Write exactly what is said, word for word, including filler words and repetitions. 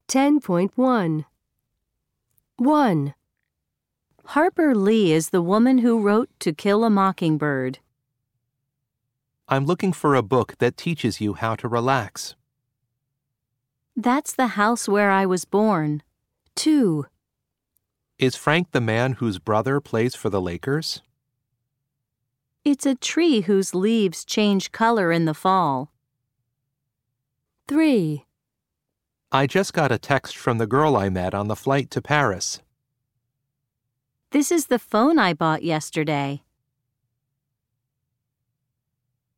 ten point one. one. Harper Lee is the woman who wrote To Kill a Mockingbird. I'm looking for a book that teaches you how to relax. That's the house where I was born. two. Is Frank the man whose brother plays for the Lakers? It's a tree whose leaves change color in the fall. three. I just got a text from the girl I met on the flight to Paris. This is the phone I bought yesterday.